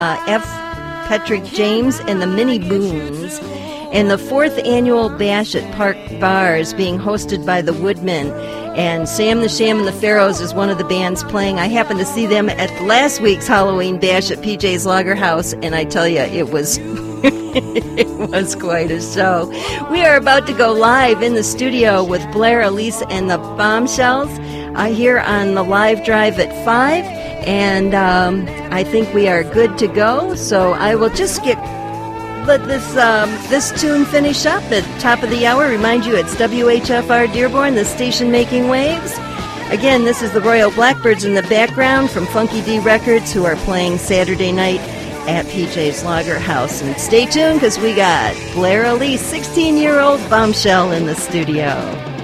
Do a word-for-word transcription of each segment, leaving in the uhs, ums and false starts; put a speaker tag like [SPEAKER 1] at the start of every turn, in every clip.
[SPEAKER 1] uh, F. Patrick James and the Mini Boons. And the fourth annual Bash at Park Bar is being hosted by the Woodmen. And Sam the Sham and the Pharaohs is one of the bands playing. I happened to see them at last week's Halloween Bash at P J's Lager House, and I tell you, it was it was quite a show. We are about to go live in the studio with Blair, Elise, and the Bombshells uh, here on the live drive at five, and um, I think we are good to go. So I will just get let this um, this tune finish up at the top of the hour. Remind you, it's W H F R Dearborn, the station making waves. Again, this is the Royal Blackbirds in the background from Funky D Records, who are playing Saturday night at P J's Lager House. And stay tuned, because we got Blair Elise, sixteen-year-old bombshell, in the studio.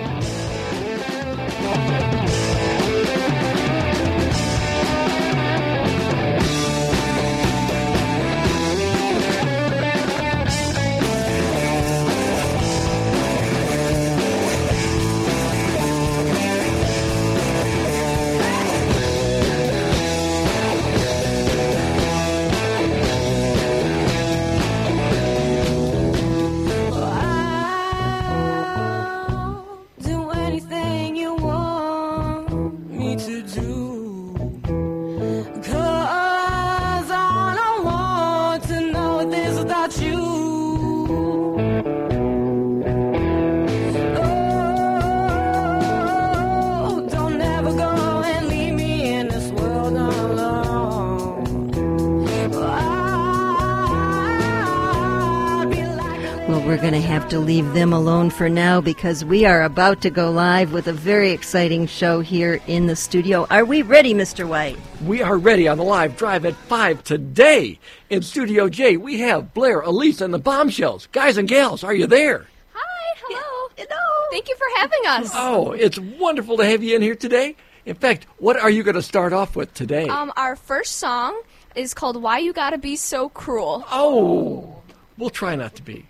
[SPEAKER 1] To leave them alone for now, because we are about to go live with a very exciting show here in the studio. Are we ready, Mister White?
[SPEAKER 2] We are ready on the live drive at five today. In Studio J, we have Blair, Elise, and the Bombshells. Guys and gals, are you there?
[SPEAKER 3] Hi, hello.
[SPEAKER 1] Yeah, hello.
[SPEAKER 3] Thank you for having us.
[SPEAKER 2] Oh, it's wonderful to have you in here today. In fact, what are you going to start off with today?
[SPEAKER 3] Um, our first song is called Why You Gotta Be So Cruel.
[SPEAKER 2] Oh, we'll try not to be.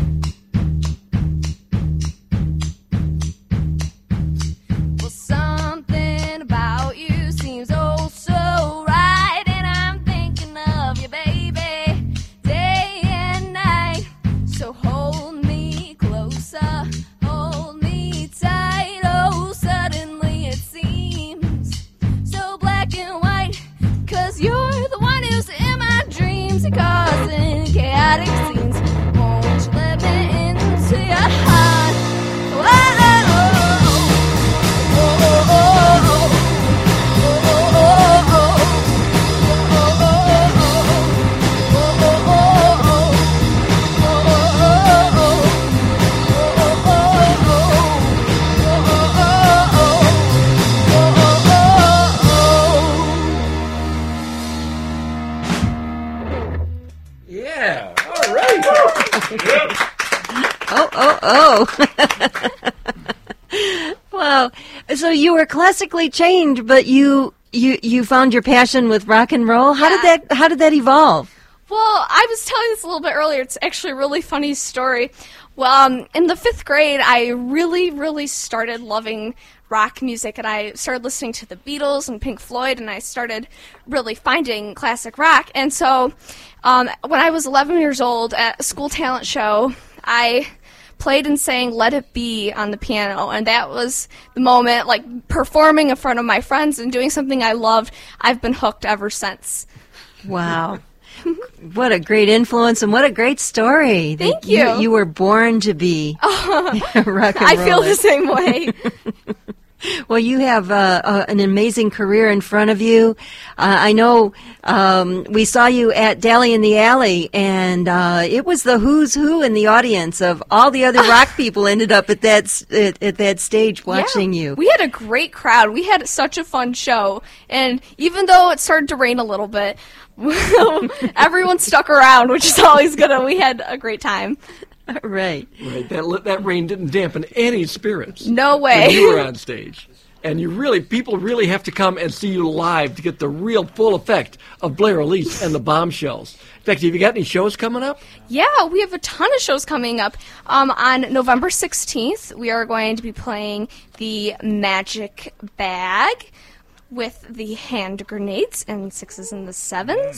[SPEAKER 1] Oh, oh, oh. Wow. So you were classically trained, but you you you found your passion with rock and roll. How
[SPEAKER 4] Yeah.
[SPEAKER 1] did that how did that evolve?
[SPEAKER 4] Well, I was telling this a little bit earlier. It's actually a really funny story. Well, um, in the fifth grade, I really, really started loving rock music, and I started listening to the Beatles and Pink Floyd, and I started really finding classic rock. And so um, when I was eleven years old at a school talent show, I played and sang Let It Be on the piano, and that was the moment, like performing in front of my friends and doing something I loved. I've been hooked ever since.
[SPEAKER 1] Wow. What a great influence and what a great story.
[SPEAKER 4] Thank
[SPEAKER 1] That
[SPEAKER 4] you.
[SPEAKER 1] You were born to be a rock and
[SPEAKER 4] I feel
[SPEAKER 1] roller.
[SPEAKER 4] the same way.
[SPEAKER 1] Well, you have uh, uh, an amazing career in front of you. Uh, I know um, we saw you at Dally in the Alley, and uh, it was the who's who in the audience of all the other rock people ended up at that s- at, at that stage watching
[SPEAKER 4] Yeah.
[SPEAKER 1] you.
[SPEAKER 4] We had a great crowd. We had such a fun show. And even though it started to rain a little bit, everyone stuck around, which is always good. And we had a great time.
[SPEAKER 1] Right.
[SPEAKER 2] Right. That li- that rain didn't dampen any spirits.
[SPEAKER 4] No
[SPEAKER 2] When
[SPEAKER 4] way.
[SPEAKER 2] you were on stage. And you really, people really have to come and see you live to get the real full effect of Blair Elise and the Bombshells. In fact, have you got any shows coming up?
[SPEAKER 4] Yeah, we have a ton of shows coming up. Um, on November sixteenth, we are going to be playing the Magic Bag with the hand grenades and sixes and the sevens.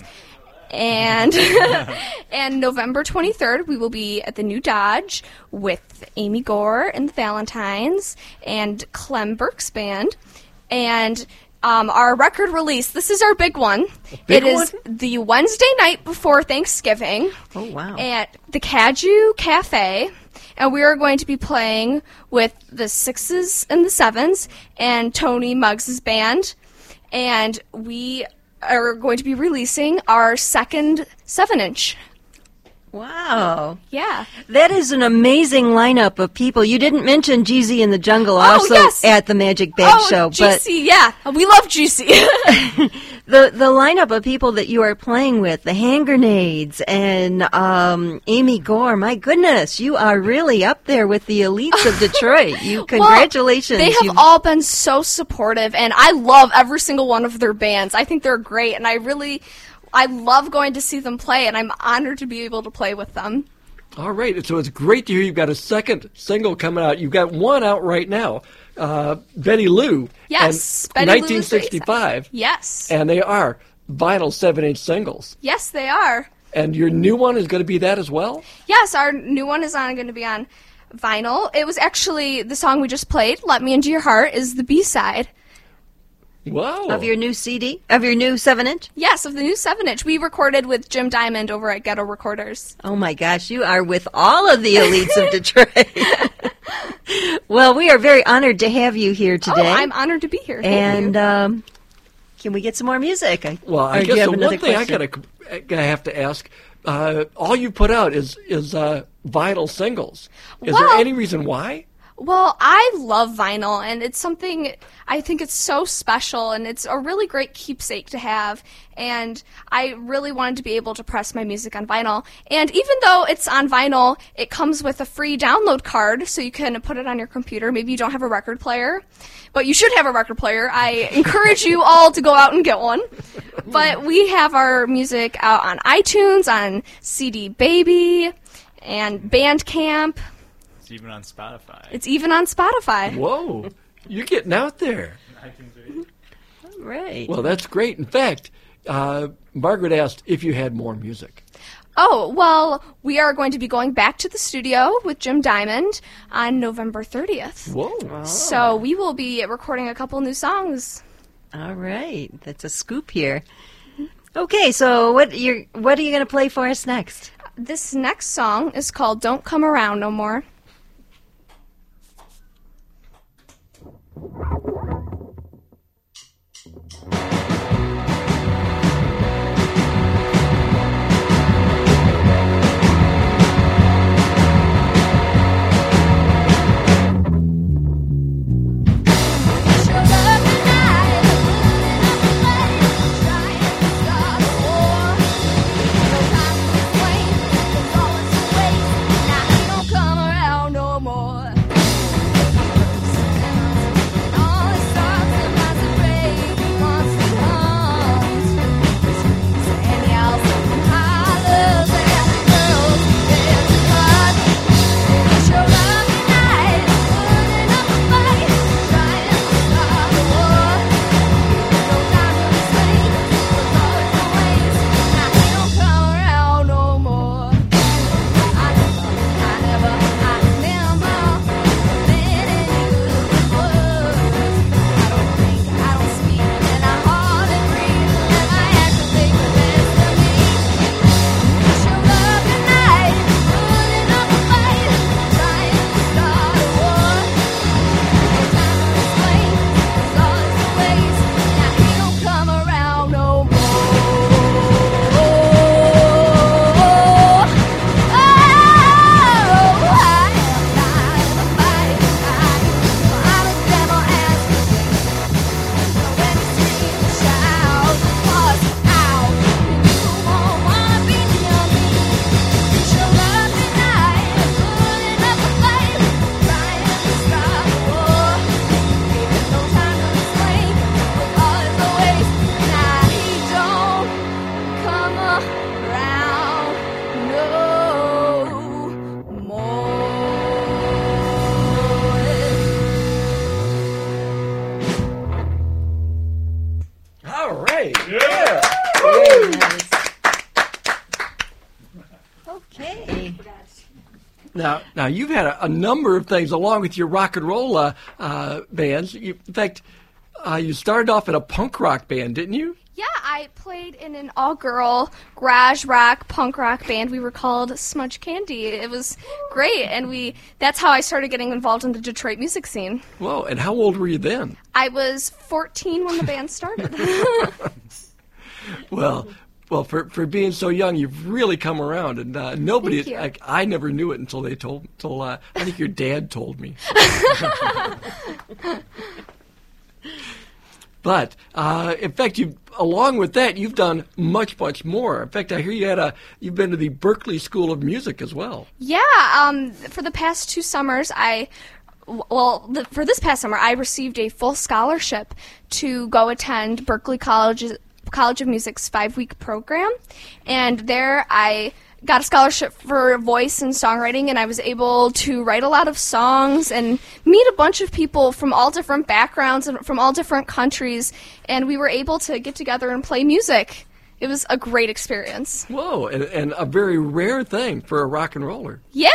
[SPEAKER 4] And and November twenty-third, we will be at the New Dodge with Amy Gore and the Valentines and Clem Burke's band. And um, our record release, this is our big one.
[SPEAKER 2] big
[SPEAKER 4] It is
[SPEAKER 2] one?
[SPEAKER 4] the Wednesday night before Thanksgiving
[SPEAKER 1] Oh, wow.
[SPEAKER 4] at the Caju Cafe. And we are going to be playing with the Sixes and the Sevens and Tony Muggs' band. And we are going to be releasing our second seven-inch.
[SPEAKER 1] Wow.
[SPEAKER 4] Yeah.
[SPEAKER 1] That is an amazing lineup of people. You didn't mention Jeezy in the Jungle
[SPEAKER 4] Oh,
[SPEAKER 1] also
[SPEAKER 4] yes.
[SPEAKER 1] at the Magic Bag
[SPEAKER 4] oh,
[SPEAKER 1] Show,
[SPEAKER 4] Juicy, yeah. We love Juicy.
[SPEAKER 1] but the the lineup of people that you are playing with, the hand grenades and um, Amy Gore, my goodness, you are really up there with the elites of Detroit. You congratulations.
[SPEAKER 4] Well, they have
[SPEAKER 1] You've-
[SPEAKER 4] all been so supportive, and I love every single one of their bands. I think they're great, and I really, I love going to see them play, and I'm honored to be able to play with them.
[SPEAKER 2] All right. So it's great to hear you've got a second single coming out. You've got one out right now, uh, Betty Lou.
[SPEAKER 4] Yes,
[SPEAKER 2] and
[SPEAKER 4] Betty Lou
[SPEAKER 2] nineteen sixty-five.
[SPEAKER 4] Yes.
[SPEAKER 2] And they are vinyl seven-inch singles.
[SPEAKER 4] Yes, they are.
[SPEAKER 2] And your new one is going to be that as well?
[SPEAKER 4] Yes, our new one is on going to be on vinyl. It was actually the song we just played, Let Me Into Your Heart, is the B-side.
[SPEAKER 2] Wow.
[SPEAKER 1] of your new C D, of your new seven inch.
[SPEAKER 4] Yes, of the new seven inch. We recorded with Jim Diamond over at Ghetto Recorders.
[SPEAKER 1] Oh my gosh, you are with all of the elites of Detroit. Well, we are very honored to have you here today.
[SPEAKER 4] Oh, I'm honored to be here. Thank
[SPEAKER 1] and
[SPEAKER 4] you.
[SPEAKER 1] um, can we get some more music? I,
[SPEAKER 2] Well,
[SPEAKER 1] or
[SPEAKER 2] I
[SPEAKER 1] do
[SPEAKER 2] guess
[SPEAKER 1] you have
[SPEAKER 2] the
[SPEAKER 1] another
[SPEAKER 2] one thing I
[SPEAKER 1] question?
[SPEAKER 2] gotta, gotta have to ask, uh, all you put out is is uh, vinyl singles. Is there
[SPEAKER 4] Well-
[SPEAKER 2] any reason why?
[SPEAKER 4] Well, I love vinyl, and it's something, I think it's so special, and it's a really great keepsake to have, and I really wanted to be able to press my music on vinyl. And even though it's on vinyl, it comes with a free download card, so you can put it on your computer. Maybe you don't have a record player, but you should have a record player. I encourage you all to go out and get one. But we have our music out on iTunes, on C D Baby, and Bandcamp.
[SPEAKER 5] It's even on Spotify.
[SPEAKER 4] It's even on Spotify.
[SPEAKER 2] Whoa, you're getting out there.
[SPEAKER 1] Right.
[SPEAKER 2] Well, that's great. In fact, uh, Margaret asked if you had more music.
[SPEAKER 4] Oh, well, we are going to be going back to the studio with Jim Diamond on November thirtieth.
[SPEAKER 2] Whoa.
[SPEAKER 4] So we will be recording a couple new songs.
[SPEAKER 1] All right. That's a scoop here. Okay, so what you're what are you going to play for us next?
[SPEAKER 4] This next song is called Don't Come Around No More.
[SPEAKER 3] Trying to start a war. No time to complain, 'cause all it's a waste.
[SPEAKER 2] Now, now you've had a, a number of things along with your rock and roll uh, uh, bands. You, in fact, uh, you started off in a punk rock band, didn't you?
[SPEAKER 4] Yeah, I played in an all-girl garage rock, punk rock band. We were called Smudge Candy. It was great, and we that's how I started getting involved in the Detroit music scene.
[SPEAKER 2] Whoa, and how old were you then?
[SPEAKER 4] I was fourteen when the band started.
[SPEAKER 2] Well, well, for, for being so young, you've really come around, and uh, nobody,
[SPEAKER 4] Thank you.
[SPEAKER 2] like, I never knew it until they told, until uh, I think your dad told me. But uh, in fact, you, along with that, you've done much, much more. In fact, I hear you had a, you've been to the Berklee School of Music as well.
[SPEAKER 4] Yeah, um, for the past two summers, I, well, the, for this past summer, I received a full scholarship to go attend Berklee College, College of Music's five-week program, and there I got a scholarship for voice and songwriting, and I was able to write a lot of songs and meet a bunch of people from all different backgrounds and from all different countries, and we were able to get together and play music. It was a great experience.
[SPEAKER 2] Whoa, and, and a very rare thing for a rock and roller.
[SPEAKER 4] Yeah.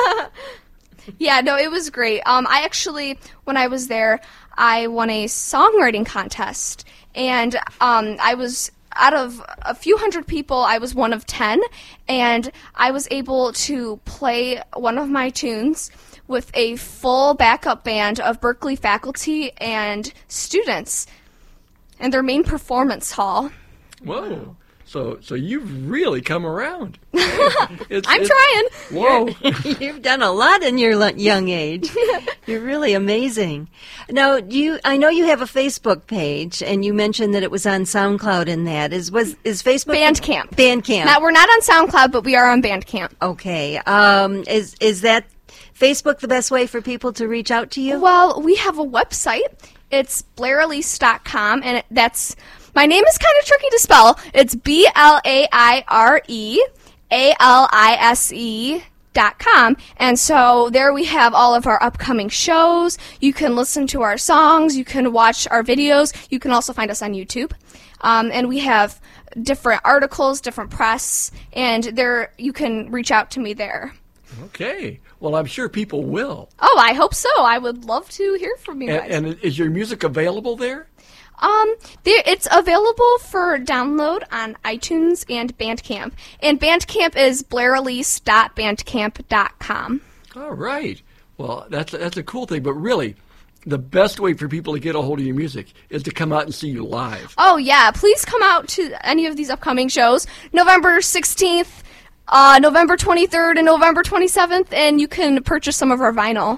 [SPEAKER 4] Yeah, no, it was great. Um, I actually, when I was there, I won a songwriting contest, and um, I was out of a few hundred people, I was one of ten, and I was able to play one of my tunes with a full backup band of Berklee faculty and students in their main performance hall.
[SPEAKER 2] Whoa. So, so you've really come around. It's,
[SPEAKER 4] I'm
[SPEAKER 2] it's-
[SPEAKER 4] trying.
[SPEAKER 2] Whoa.
[SPEAKER 1] You've done a lot in your lo- young age. You're really amazing. Now, do you? I know you have a Facebook page, and you mentioned that it was on SoundCloud. In that is was is Facebook
[SPEAKER 4] Bandcamp.
[SPEAKER 1] Bandcamp.
[SPEAKER 4] Now, we're not on SoundCloud, but we are on Bandcamp.
[SPEAKER 1] Okay. Um, is is that Facebook the best way for people to reach out to you?
[SPEAKER 4] Well, we have a website. It's blair elise dot com, and it, that's my name is kind of tricky to spell. It's B L A I R E A L I S E dot com, and so there we have all of our upcoming shows. You can listen to our songs. You can watch our videos. You can also find us on YouTube, um, and we have different articles, different press, and there you can reach out to me there.
[SPEAKER 2] Okay. Well, I'm sure people will.
[SPEAKER 4] Oh, I hope so. I would love to hear from you guys.
[SPEAKER 2] And, and is your music available there?
[SPEAKER 4] Um, there, it's available for download on iTunes and Bandcamp. And Bandcamp is blair elise dot bandcamp dot com.
[SPEAKER 2] All right. Well, that's that's a cool thing. But really, the best way for people to get a hold of your music is to come out and see you live.
[SPEAKER 4] Oh, yeah. Please come out to any of these upcoming shows. November sixteenth, uh, November twenty-third, and November twenty-seventh, and you can purchase some of our vinyl.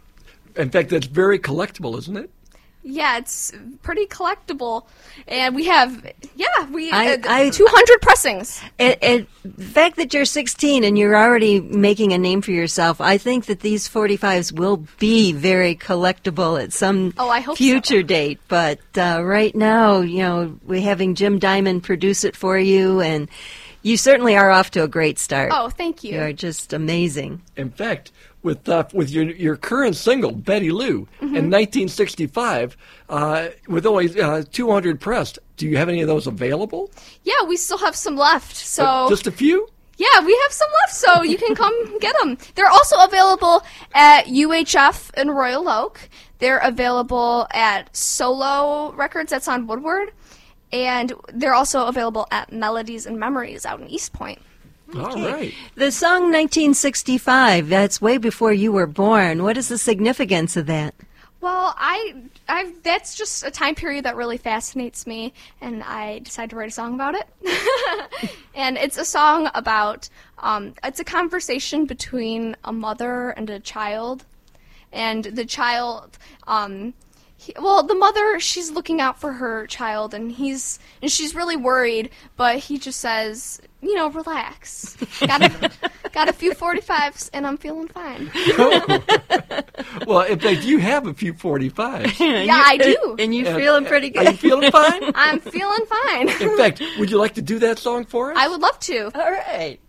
[SPEAKER 2] In fact, that's very collectible, isn't it?
[SPEAKER 4] Yeah, it's pretty collectible. And we have, yeah, we
[SPEAKER 1] I-
[SPEAKER 4] uh,
[SPEAKER 1] I-
[SPEAKER 4] two hundred pressings.
[SPEAKER 1] And, and the fact that you're sixteen and you're already making a name for yourself, I think that these forty-fives will be very collectible at some
[SPEAKER 4] Oh, I hope so.
[SPEAKER 1] future date. But uh, right now, you know, we're having Jim Diamond produce it for you, and you certainly are off to a great start.
[SPEAKER 4] Oh, thank you.
[SPEAKER 1] You are just amazing.
[SPEAKER 2] In fact, with uh, with your your current single, Betty Lou,
[SPEAKER 4] Mm-hmm.
[SPEAKER 2] in nineteen sixty-five, uh, with only uh, two hundred pressed, do you have any of those available?
[SPEAKER 4] Yeah, we still have some left. So
[SPEAKER 2] Uh, just a few?
[SPEAKER 4] yeah, we have some left, so you can come get them. They're also available at U H F in Royal Oak. They're available at Solo Records, that's on Woodward. And they're also available at Melodies and Memories out in East Point.
[SPEAKER 2] All right.
[SPEAKER 1] The song nineteen sixty-five, that's way before you were born. What is the significance of that?
[SPEAKER 4] Well, I, I, that's just a time period that really fascinates me, and I decided to write a song about it. And it's a song about, um, it's a conversation between a mother and a child, and the child, um, he, well, the mother, she's looking out for her child, and he's, and she's really worried, but he just says, you know, relax. Got a, got a few forty-fives, and I'm feeling fine.
[SPEAKER 2] Well, in fact, you have a few forty-fives.
[SPEAKER 4] Yeah, I do.
[SPEAKER 1] And you're
[SPEAKER 2] And-
[SPEAKER 1] feeling pretty
[SPEAKER 2] Are you
[SPEAKER 1] good.
[SPEAKER 2] feeling fine?
[SPEAKER 4] I'm feeling fine.
[SPEAKER 2] In fact, would you like to do that song for us?
[SPEAKER 4] I would love to.
[SPEAKER 1] All right.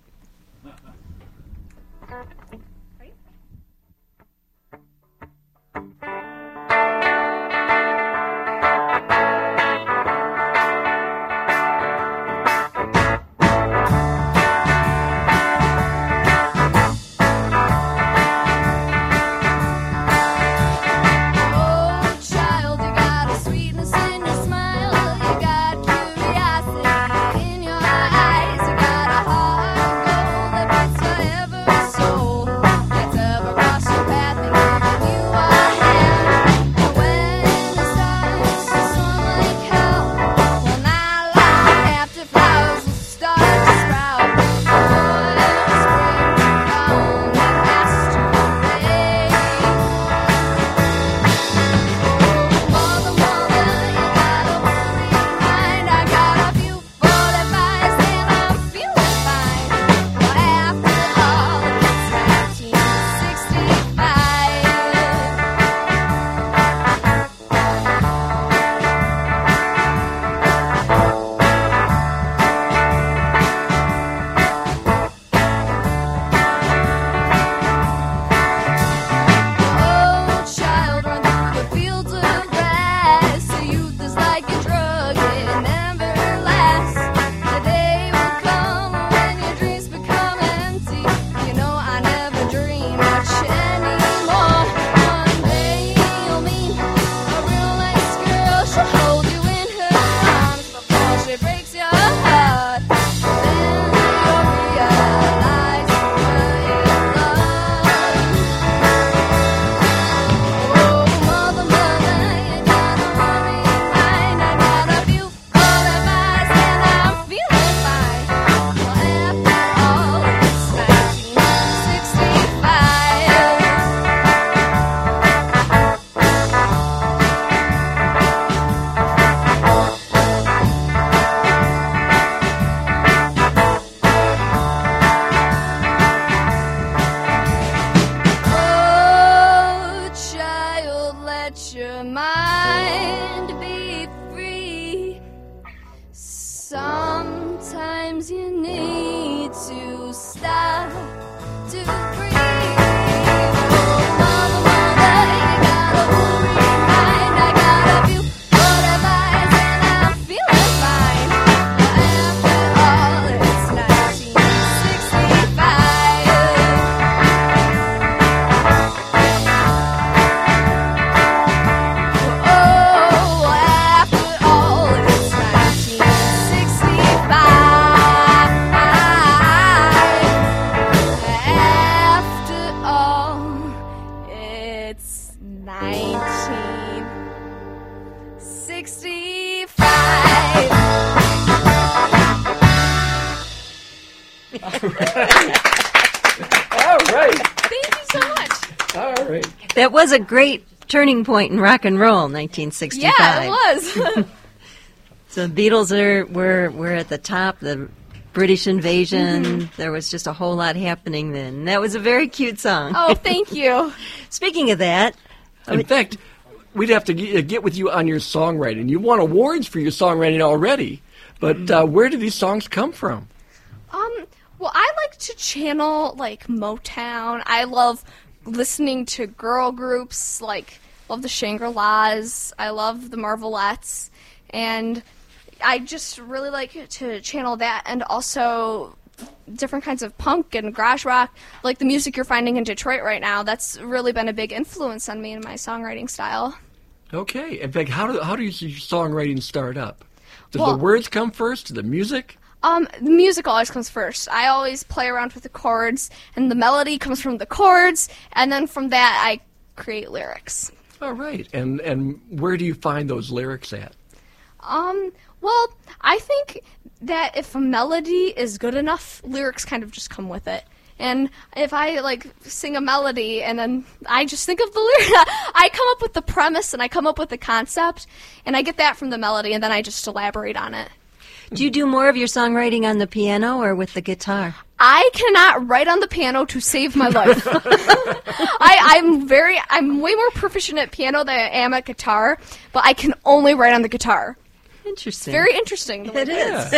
[SPEAKER 2] All right.
[SPEAKER 4] Thank you so much.
[SPEAKER 2] All right.
[SPEAKER 1] That was a great turning point in rock and roll, nineteen sixty-five.
[SPEAKER 4] Yeah, it was.
[SPEAKER 1] So the Beatles are were were at the top. The British invasion.
[SPEAKER 4] Mm-hmm.
[SPEAKER 1] There was just a whole lot happening then. That was a very cute song.
[SPEAKER 4] Oh, thank you.
[SPEAKER 1] Speaking of that,
[SPEAKER 2] In fact, we'd have to get get with you on your songwriting. You won awards for your songwriting already, but uh, where did these songs come from?
[SPEAKER 4] Um, well, I like to channel, like, Motown. I love listening to girl groups, like, love the Shangri-Las. I love the Marvelettes. And I just really like to channel that, and also different kinds of punk and garage rock, like the music you're finding in Detroit right now. That's really been a big influence on me in my songwriting style.
[SPEAKER 2] Okay. In fact, how do how do you see your songwriting start up? Does
[SPEAKER 4] Well-
[SPEAKER 2] the words come first? The music?
[SPEAKER 4] Um, the music always comes first. I always play around with the chords, and the melody comes from the chords, and then from that I create lyrics.
[SPEAKER 2] All right. And and where do you find those lyrics at?
[SPEAKER 4] Um, well, I think that if a melody is good enough, lyrics kind of just come with it. And if I, like, sing a melody and then I just think of the lyric, I come up with the premise and I come up with the concept, and I get that from the melody, and then I just elaborate on it.
[SPEAKER 1] do you do more of your songwriting on the piano or with the guitar?
[SPEAKER 4] I cannot write on the piano to save my life. I, I'm very, I'm way more proficient at piano than I am at guitar, but I can only write on the guitar.
[SPEAKER 1] Interesting.
[SPEAKER 4] Very interesting. the way
[SPEAKER 1] It is.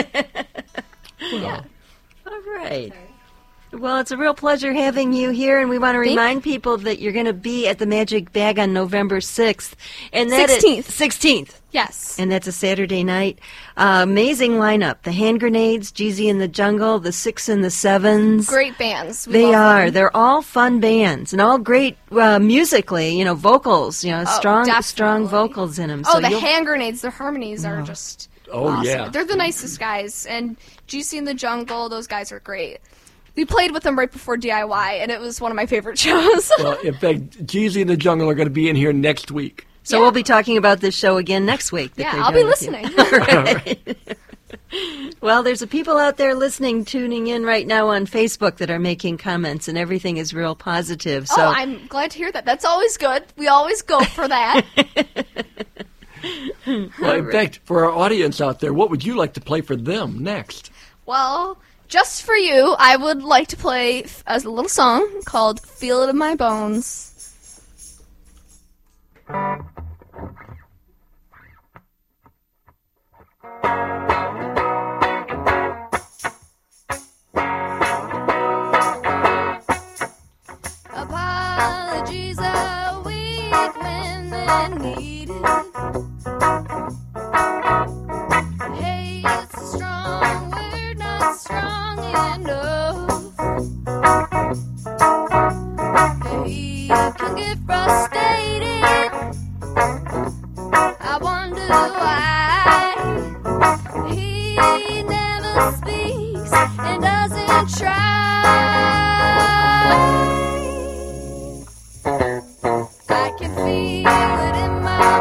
[SPEAKER 4] Yeah.
[SPEAKER 1] All right. Well, it's a real pleasure having you here, and we want to
[SPEAKER 4] Thank-
[SPEAKER 1] remind people that you're going to be at the Magic Bag on November sixth. And that is-
[SPEAKER 4] sixteenth.
[SPEAKER 1] sixteenth.
[SPEAKER 4] Yes.
[SPEAKER 1] And that's a Saturday night. Uh, amazing lineup. The Hand Grenades, Jeezy and the Jungle, the Six and the Sevens.
[SPEAKER 4] Great bands. We
[SPEAKER 1] They
[SPEAKER 4] love
[SPEAKER 1] are.
[SPEAKER 4] them.
[SPEAKER 1] They're all fun bands and all great uh, musically, you know, vocals, you know,
[SPEAKER 4] Oh,
[SPEAKER 1] strong
[SPEAKER 4] definitely.
[SPEAKER 1] strong vocals in them.
[SPEAKER 4] Oh,
[SPEAKER 1] so
[SPEAKER 4] the
[SPEAKER 1] you'll-
[SPEAKER 4] hand grenades, their harmonies are just
[SPEAKER 2] Oh,
[SPEAKER 4] awesome.
[SPEAKER 2] yeah.
[SPEAKER 4] They're the nicest guys. And Juicy in the Jungle, those guys are great. We played with them right before D I Y, and it was one of my favorite shows.
[SPEAKER 2] Well, in fact, Jeezy and the Jungle are going to be in here next week.
[SPEAKER 1] So
[SPEAKER 4] Yeah.
[SPEAKER 1] we'll be talking about this show again next week. that
[SPEAKER 4] yeah,
[SPEAKER 1] they're
[SPEAKER 4] I'll be
[SPEAKER 1] doing with you.
[SPEAKER 4] listening.
[SPEAKER 1] Well, there's a people out there listening, tuning in right now on Facebook that are making comments, and everything is real positive. So
[SPEAKER 4] Oh, I'm glad to hear that. That's always good. We always go for that.
[SPEAKER 2] Well, in fact, for our audience out there, what would you like to play for them next?
[SPEAKER 4] Well, just for you, I would like to play f- a little song called Feel It in My Bones. Apologies are weak when they're needed. Hey, it's a strong word, not strong enough. He can get frustrated. I wonder why he never speaks and doesn't try. I can feel it in my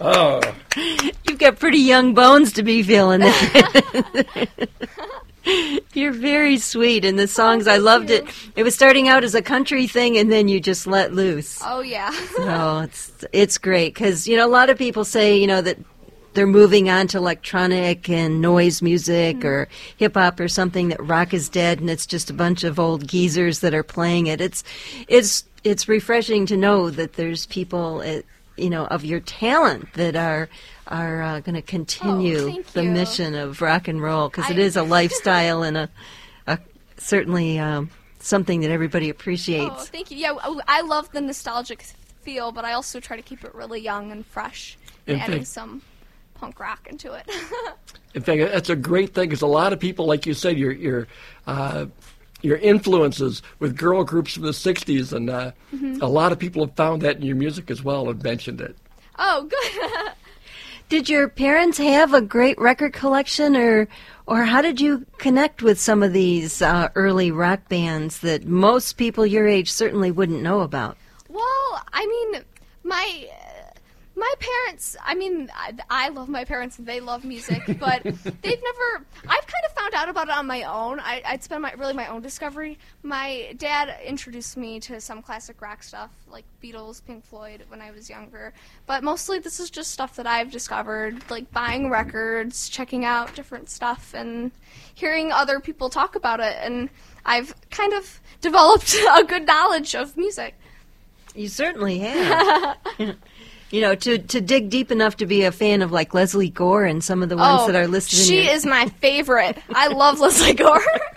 [SPEAKER 2] Oh,
[SPEAKER 1] You've got pretty young bones to be feeling that. You're very sweet, and the songs, I
[SPEAKER 4] thank
[SPEAKER 1] loved
[SPEAKER 4] you.
[SPEAKER 1] it. It was starting out as a country thing, and then you just let loose.
[SPEAKER 4] Oh yeah.
[SPEAKER 1] So it's it's great because you know a lot of people say you know that they're moving on to electronic and noise music
[SPEAKER 4] Mm-hmm.
[SPEAKER 1] or hip hop or something, that rock is dead and it's just a bunch of old geezers that are playing it. It's it's it's refreshing to know that there's people at, you know of your talent that are are uh, going to continue
[SPEAKER 4] Oh, thank
[SPEAKER 1] the
[SPEAKER 4] you.
[SPEAKER 1] mission of rock and roll because it
[SPEAKER 4] I-
[SPEAKER 1] is a lifestyle and a, a certainly um, something that everybody appreciates.
[SPEAKER 4] Oh, thank you. Yeah, I- I love the nostalgic feel, but I also try to keep it really young and fresh,
[SPEAKER 2] In
[SPEAKER 4] and adding
[SPEAKER 2] fact-
[SPEAKER 4] some punk rock into it.
[SPEAKER 2] in fact, that's a great thing because a lot of people, like you said, your your uh, your influences with girl groups from the sixties, and uh,
[SPEAKER 4] Mm-hmm.
[SPEAKER 2] a lot of people have found that in your music as well and mentioned it.
[SPEAKER 4] Oh, good.
[SPEAKER 1] Did your parents have a great record collection, or or how did you connect with some of these uh, early rock bands that most people your age certainly wouldn't know about?
[SPEAKER 4] Well, I mean, my my parents. I mean, I, I love my parents and they love music, but they've never. I've kind of found out about it on my own. I, it's been my really my own discovery. My dad introduced me to some classic rock stuff like Beatles, Pink Floyd when I was younger, but mostly this is just stuff that I've discovered, like buying records, checking out different stuff, and hearing other people talk about it. And I've kind of developed a good knowledge of music.
[SPEAKER 1] You certainly have. You know, to, to dig deep enough to be a fan of like Leslie Gore and some of the ones that are listed in
[SPEAKER 4] Oh, she
[SPEAKER 1] your...
[SPEAKER 4] is my favorite. I love Leslie Gore.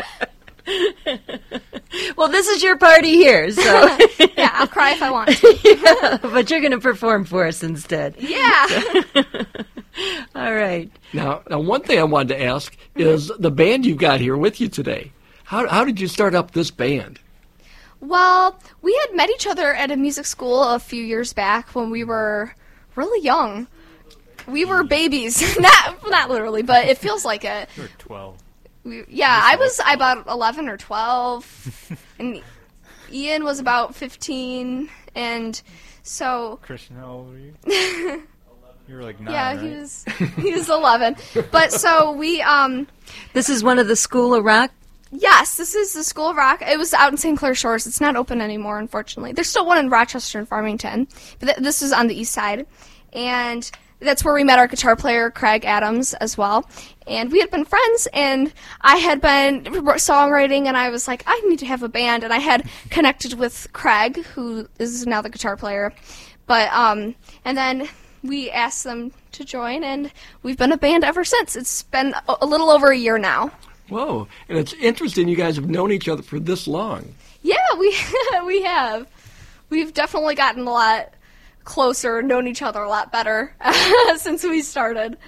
[SPEAKER 1] Well, this is your party here, so
[SPEAKER 4] Yeah, I'll cry if I want to.
[SPEAKER 1] but you're going to perform for us instead.
[SPEAKER 4] Yeah.
[SPEAKER 1] All right.
[SPEAKER 2] Now, now, one thing I wanted to ask is the band you've got here with you today. How how did you start up this band?
[SPEAKER 4] Well, we had met each other at a music school a few years back when we were really young. We were babies, not not literally, but it feels like it.
[SPEAKER 5] You were twelve.
[SPEAKER 4] We, yeah, I was about eleven or twelve, and Ian was about fifteen, and so
[SPEAKER 5] Christian, how old were you? You were like nine,
[SPEAKER 4] yeah,
[SPEAKER 5] right?
[SPEAKER 4] he was he was eleven. But so we um.
[SPEAKER 1] This is one of the School of Rock.
[SPEAKER 4] Yes, this is the School of Rock. It was out in Saint Clair Shores. It's not open anymore, unfortunately. There's still one in Rochester and Farmington, but th- this is on the east side. And that's where we met our guitar player, Craig Adams, as well. And we had been friends, and I had been songwriting, and I was like, I need to have a band. And I had connected with Craig, who is now the guitar player. But, um, and then we asked them to join, and we've been a band ever since. It's been a, a little over a year now.
[SPEAKER 2] Whoa, and it's interesting you guys have known each other for this long.
[SPEAKER 4] Yeah, we we have. We've definitely gotten a lot closer, known each other a lot better since we started.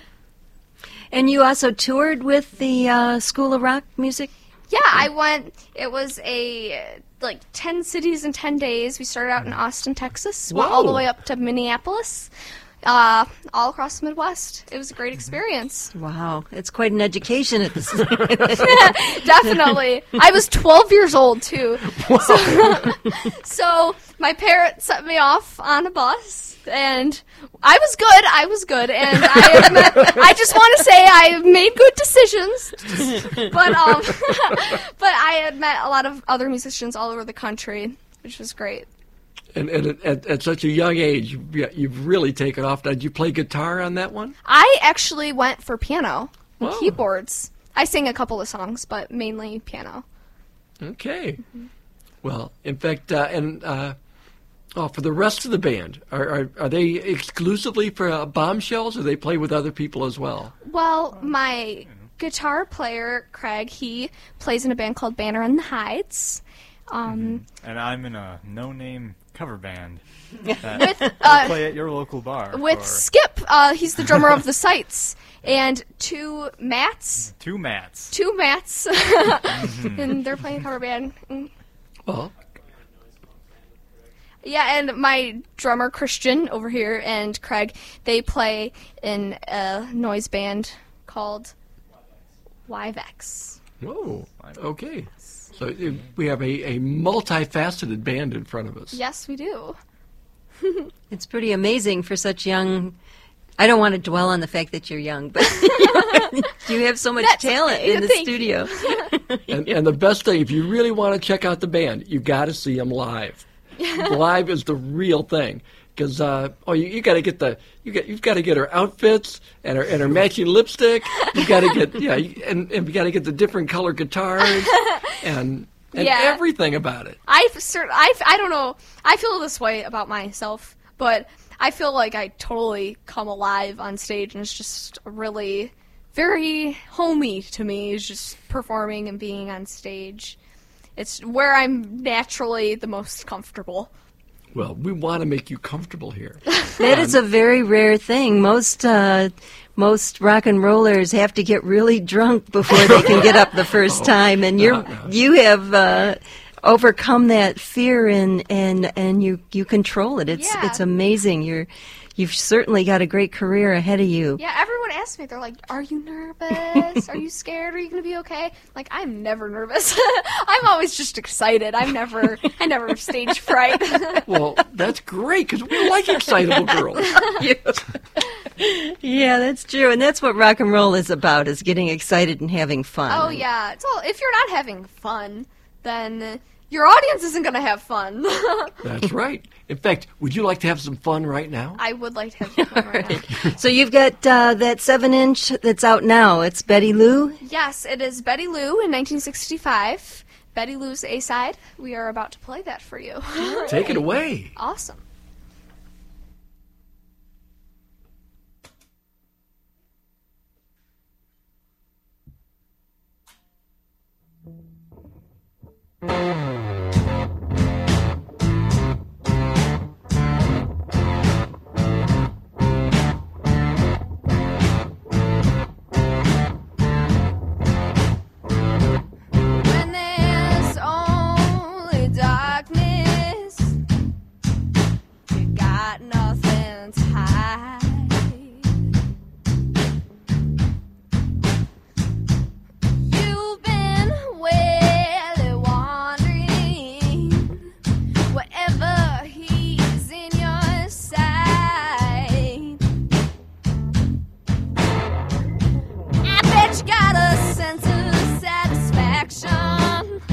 [SPEAKER 1] And you also toured with the uh, School of Rock music?
[SPEAKER 4] Yeah, I went. It was a like ten cities in ten days. We started out in Austin, Texas, went all the
[SPEAKER 2] Whoa.
[SPEAKER 4] way up to Minneapolis, uh, all across the Midwest. It was a great experience.
[SPEAKER 1] Wow, it's quite an education at this.
[SPEAKER 4] Definitely. I was twelve years old, too. So, so my parents set me off on a bus, and I was good. I was good. And I, admit, I just want to say I made good decisions. But, um, but I had met a lot of other musicians all over the country, which was great.
[SPEAKER 2] And, and at, at, at such a young age, you- you've really taken off. Now, did you play guitar on that one?
[SPEAKER 4] I actually went for piano and
[SPEAKER 2] Whoa.
[SPEAKER 4] keyboards. I sang a couple of songs, but mainly piano.
[SPEAKER 2] Okay. Well, in fact, uh, and uh, oh, for the rest of the band, are are, are they exclusively for uh, Bombshells, or they play with other people as well?
[SPEAKER 4] Well, my guitar player, Craig, he plays in a band called Banner and the Hides. Um,
[SPEAKER 5] And I'm in a no-name cover band
[SPEAKER 4] With,
[SPEAKER 5] that
[SPEAKER 4] uh,
[SPEAKER 5] play at your local bar
[SPEAKER 4] with
[SPEAKER 5] for
[SPEAKER 4] Skip, uh, he's the drummer of the Sights, and two Mats,
[SPEAKER 5] two mats.
[SPEAKER 4] two Mats, and they're playing a cover band. Mm.
[SPEAKER 2] Well,
[SPEAKER 4] Yeah, and my drummer Christian over here and Craig, they play in a noise band called Wivex.
[SPEAKER 2] whoa. Okay. So uh, we have a, a multifaceted band in front of us.
[SPEAKER 4] Yes, we do.
[SPEAKER 1] It's pretty amazing for such young I don't want to dwell on the fact that you're young, but you have so much
[SPEAKER 4] That's
[SPEAKER 1] talent
[SPEAKER 4] okay.
[SPEAKER 1] in the
[SPEAKER 4] Thank
[SPEAKER 1] studio.
[SPEAKER 2] And, and the best thing, if you really want to check out the band, you got to see them live. Live is the real thing. Because uh, oh, you, you got to get the you got you've got to get her outfits and her and her matching lipstick. You got to get yeah, you- and and you got to get the different color guitars and and
[SPEAKER 4] Yeah.
[SPEAKER 2] everything about it.
[SPEAKER 4] I've cert- I've, I don't know. I feel this way about myself, but I feel like I totally come alive on stage, and it's just really very homey to me. Is just performing and being on stage. It's where I'm naturally the most comfortable.
[SPEAKER 2] Well, we want to make you comfortable here.
[SPEAKER 1] That is a very rare thing. Most uh, most rock and rollers have to get really drunk before they can get up the first time, and you
[SPEAKER 2] no,
[SPEAKER 1] are
[SPEAKER 2] no.
[SPEAKER 1] you have uh, overcome that fear and and and you you control it. It's
[SPEAKER 4] Yeah.
[SPEAKER 1] it's amazing. You're you've certainly got a great career ahead of you.
[SPEAKER 4] Yeah, everyone asks me, they're like, "Are you nervous? Are you scared? Are you gonna be okay?" Like, I'm never nervous. I'm always just excited. I'm never, I never have stage fright.
[SPEAKER 2] Well, that's great because we like excitable girls.
[SPEAKER 1] Yeah, that's true, and that's what rock and roll is about: is getting excited and having fun.
[SPEAKER 4] Oh yeah, it's all. If you're not having fun, then your audience isn't gonna have fun.
[SPEAKER 2] That's right. In fact, would you like to have some fun right now?
[SPEAKER 4] I would like to have some fun right now.
[SPEAKER 1] So you've got uh, that seven-inch that's out now. It's Betty Lou.
[SPEAKER 4] Yes, it is Betty Lou in nineteen sixty-five. Betty Lou's A-side. We are about to play that for you.
[SPEAKER 2] Take it away.
[SPEAKER 4] Awesome. When there's only darkness, you got nothing to hide. You've been wily wandering wherever he's in your sight. I bet you got a sense of satisfaction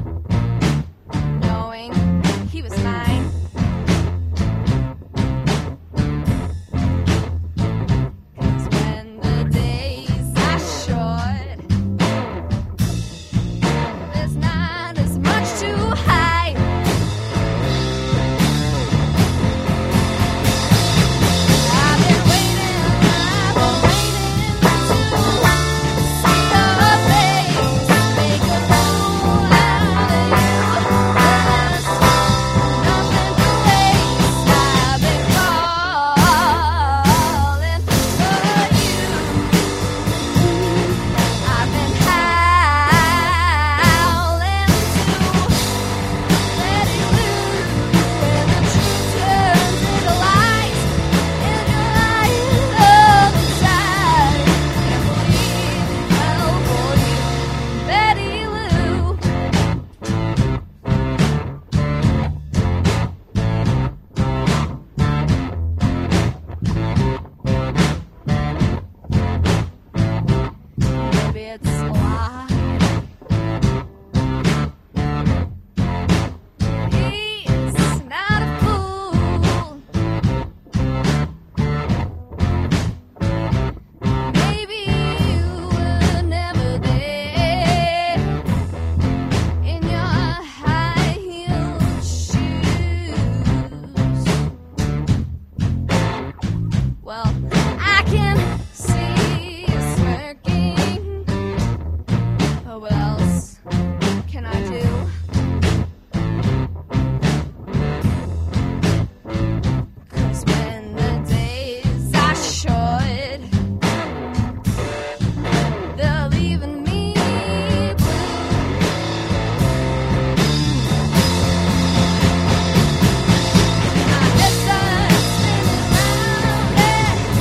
[SPEAKER 4] knowing he was mine. 'Cause when the days are short, there's not as much to hide. I've been waiting, I've been waiting to see your face, make a fool out of you. There's nothing to waste. I've been calling for you. I've been howling to let it loose when the truth turns into lies in your light of inside. Can't believe it fell for you, Betty Lou. Maybe it's a lie. He's not a fool. Maybe you were never there in your high-heeled shoes. Well, I can see you smirking. Oh, what else can I do? 'Cause when the days are short, they're leaving me blue. My head's spinning round and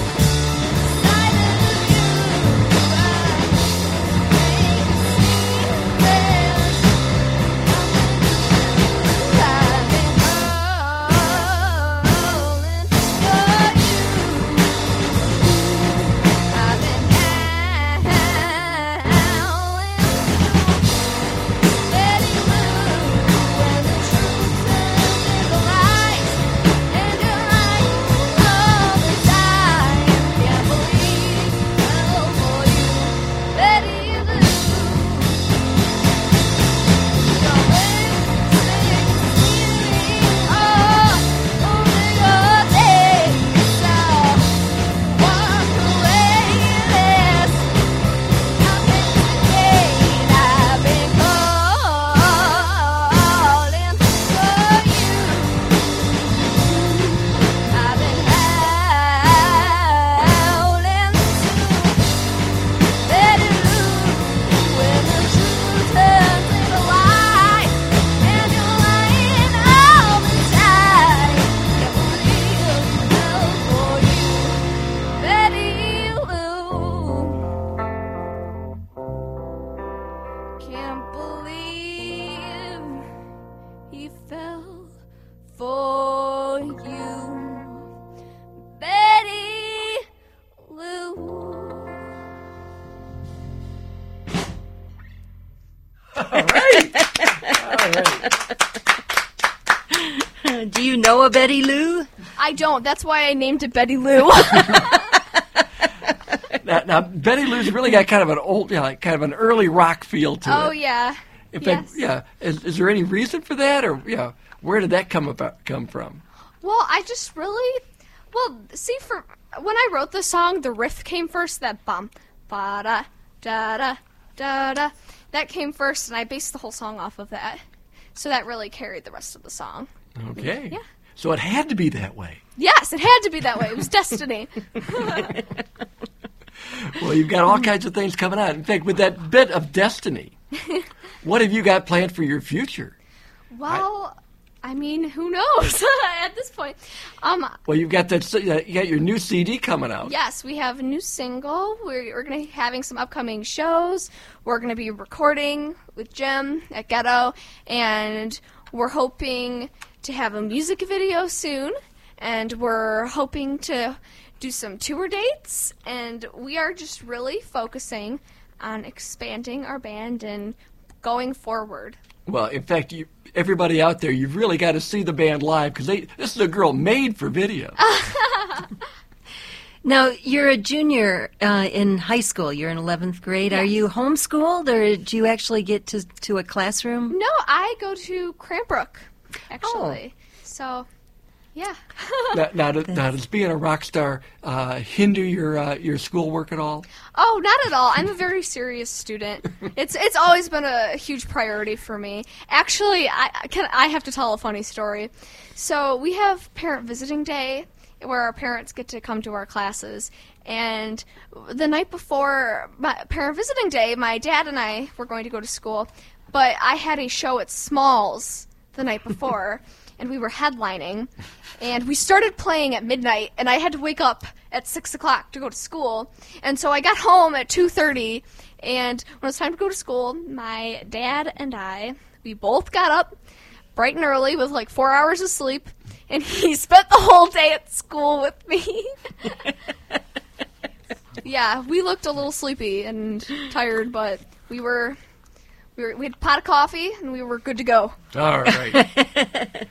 [SPEAKER 1] know a Betty Lou?
[SPEAKER 4] I don't. That's why I named it Betty Lou.
[SPEAKER 2] Now, now Betty Lou's really got kind of an old, yeah, like kind of an early rock feel to
[SPEAKER 4] Oh,
[SPEAKER 2] it.
[SPEAKER 4] yeah.
[SPEAKER 2] In
[SPEAKER 4] Yes.
[SPEAKER 2] fact, yeah. Is, is there any reason for that, or yeah, where did that come about? Come from?
[SPEAKER 4] Well, I just really, well, see, for when I wrote the song, the riff came first. That bum, ba da da da da da. That came first, and I based the whole song off of that. So that really carried the rest of the song.
[SPEAKER 2] Okay.
[SPEAKER 4] Yeah.
[SPEAKER 2] So it had to be that way.
[SPEAKER 4] Yes, it had to be that way. It was destiny.
[SPEAKER 2] Well, you've got all kinds of things coming out. In fact, with that bit of destiny, what have you got planned for your future?
[SPEAKER 4] Well, I mean, who knows at this point? Um,
[SPEAKER 2] Well, you've got that. You got your new C D coming out.
[SPEAKER 4] yes, we have a new single. We're, we're going to be having some upcoming shows. We're going to be recording with Jim at Ghetto, and we're hoping to have a music video soon. And we're hoping to do some tour dates, and we are just really focusing on expanding our band and going forward.
[SPEAKER 2] Well, in fact, you, everybody out there, you've really got to see the band live because this is a girl made for video.
[SPEAKER 1] Now, you're a junior uh, in high school. You're in eleventh grade. Are
[SPEAKER 4] Yes.
[SPEAKER 1] you homeschooled, or did you actually get to, to a classroom?
[SPEAKER 4] No, I go to Cranbrook, actually. So, yeah.
[SPEAKER 2] now, now, does- now, does being a rock star uh, hinder your uh, your schoolwork at all?
[SPEAKER 4] Oh, not at all. I'm a very serious student. It's it's always been a huge priority for me. Actually, I I can I have to tell a funny story. So we have parent visiting day where our parents get to come to our classes, and the night before my parent visiting day, my dad and I were going to go to school, but I had a show at Smalls the night before. And we were headlining, and we started playing at midnight, and I had to wake up at six o'clock to go to school. And so I got home at two thirty, and when it was time to go to school, my dad and I, we both got up bright and early with like four hours of sleep, and he spent the whole day at school with me. Yeah, we looked a little sleepy and tired, but we were... We, were, we had a pot of coffee, and we were good to go.
[SPEAKER 2] All right.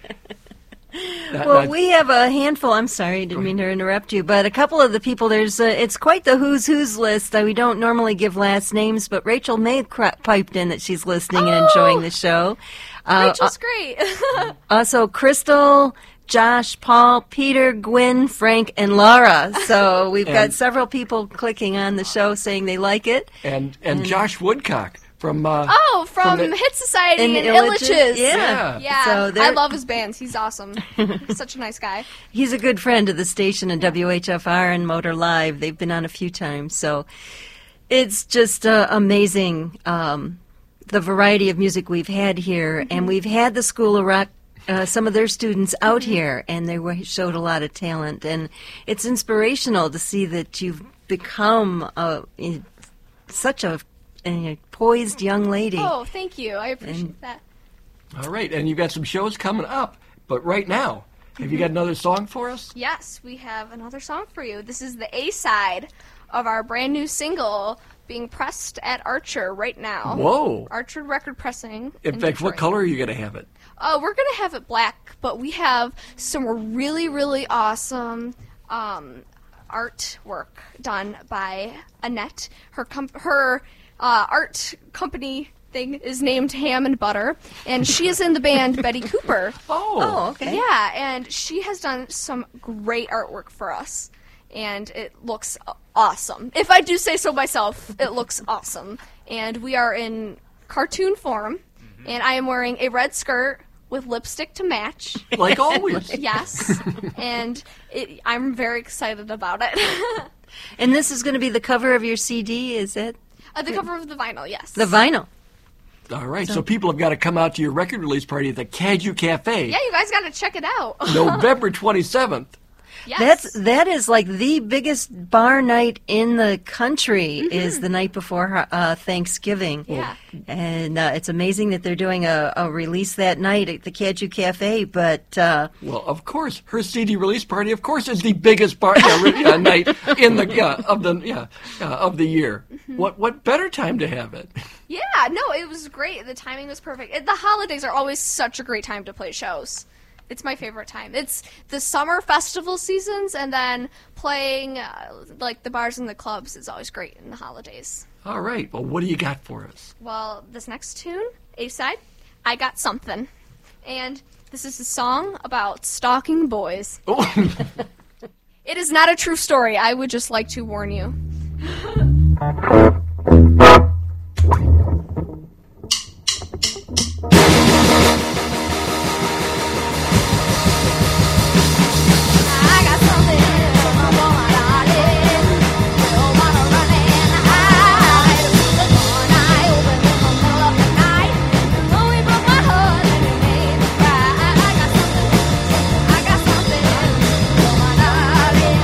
[SPEAKER 2] That-
[SPEAKER 1] Well,
[SPEAKER 2] that-
[SPEAKER 1] we have a handful. I'm sorry, didn't mean to interrupt you, but a couple of the people. There's, uh, it's quite the who's who's list. Uh, we don't normally give last names, but Rachel May cr- piped in that she's listening and enjoying the show. Uh,
[SPEAKER 4] Rachel's great.
[SPEAKER 1] Also, Crystal, Josh, Paul, Peter, Gwen, Frank, and Laura. So we've got
[SPEAKER 2] And-
[SPEAKER 1] several people clicking on the show saying they like it.
[SPEAKER 2] and and Josh Woodcock from uh,
[SPEAKER 4] Oh, from,
[SPEAKER 2] From the-
[SPEAKER 4] Hit Society
[SPEAKER 1] And
[SPEAKER 4] and,
[SPEAKER 1] Illiches,
[SPEAKER 4] Illiches.
[SPEAKER 1] yeah.
[SPEAKER 4] Yeah.
[SPEAKER 1] So
[SPEAKER 4] I
[SPEAKER 1] they're-
[SPEAKER 4] love his bands. He's awesome. He's such a nice guy.
[SPEAKER 1] He's a good friend of the station and W H F R and Motor Live. They've been on a few times. So it's just uh, amazing, um, the variety of music we've had here.
[SPEAKER 4] Mm-hmm.
[SPEAKER 1] And we've had the School of Rock, uh, some of their students out
[SPEAKER 4] Mm-hmm.
[SPEAKER 1] here, and they were, showed a lot of talent. And it's inspirational to see that you've become a, a, such a, a poised young lady.
[SPEAKER 4] Oh, thank you. I appreciate
[SPEAKER 1] And-
[SPEAKER 4] that.
[SPEAKER 2] All right, and you've got some shows coming up. But right now, have you got another song for us?
[SPEAKER 4] Yes, we have another song for you. This is the A-side of our brand new single being pressed at Archer right now.
[SPEAKER 2] Whoa.
[SPEAKER 4] Archer Record Pressing.
[SPEAKER 2] In fact, what
[SPEAKER 4] Detroit.
[SPEAKER 2] color are you going to have it?
[SPEAKER 4] Uh, we're gonna have it black, but we have some really, really awesome um, artwork done by Annette. Her com- her uh, art company thing is named Ham and Butter, and she is in the band Betty Cooper.
[SPEAKER 2] Oh.
[SPEAKER 1] Oh, okay.
[SPEAKER 4] Yeah, and she has done some great artwork for us, and it looks a- awesome. If I do say so myself, it looks awesome. And we are in cartoon form, and I am wearing a red skirt with lipstick to match.
[SPEAKER 2] Like always.
[SPEAKER 4] Yes, and it, I'm very excited about it.
[SPEAKER 1] And this is going to be the cover of your C D, is it?
[SPEAKER 4] uh, the cover of the vinyl, yes.
[SPEAKER 1] The vinyl.
[SPEAKER 2] All right, so people have got to come out to your record release party at the Caju Cafe,
[SPEAKER 4] Yeah, you guys got to check it out.
[SPEAKER 2] November twenty-seventh.
[SPEAKER 4] Yes.
[SPEAKER 1] That's that is like the biggest bar night in the country. Is the night before uh, Thanksgiving.
[SPEAKER 4] Yeah.
[SPEAKER 1] And uh, it's amazing that they're doing a, a release that night at the Caju Cafe. But uh,
[SPEAKER 2] Well, of course, her C D release party, of course, is the biggest bar yeah, re- yeah, night in the yeah, of the yeah uh, of the year. What what better time to have it?
[SPEAKER 4] Yeah, no, it was great. The timing was perfect. It, the holidays are always such a great time to play shows. It's my favorite time. It's the summer festival seasons, and then playing uh, like the bars and the clubs is always great in the holidays.
[SPEAKER 2] All right. Well, what do you got for us?
[SPEAKER 4] Well, this next tune, A-side, I Got Something. And this is a song about stalking boys.
[SPEAKER 2] Oh,
[SPEAKER 4] It is not a true story. I would just like to warn you. I got something for my darling. Don't wanna run and hide. One eye open in the middle of the night. You know he broke my heart and he made me cry. I got something, I got something for my darling.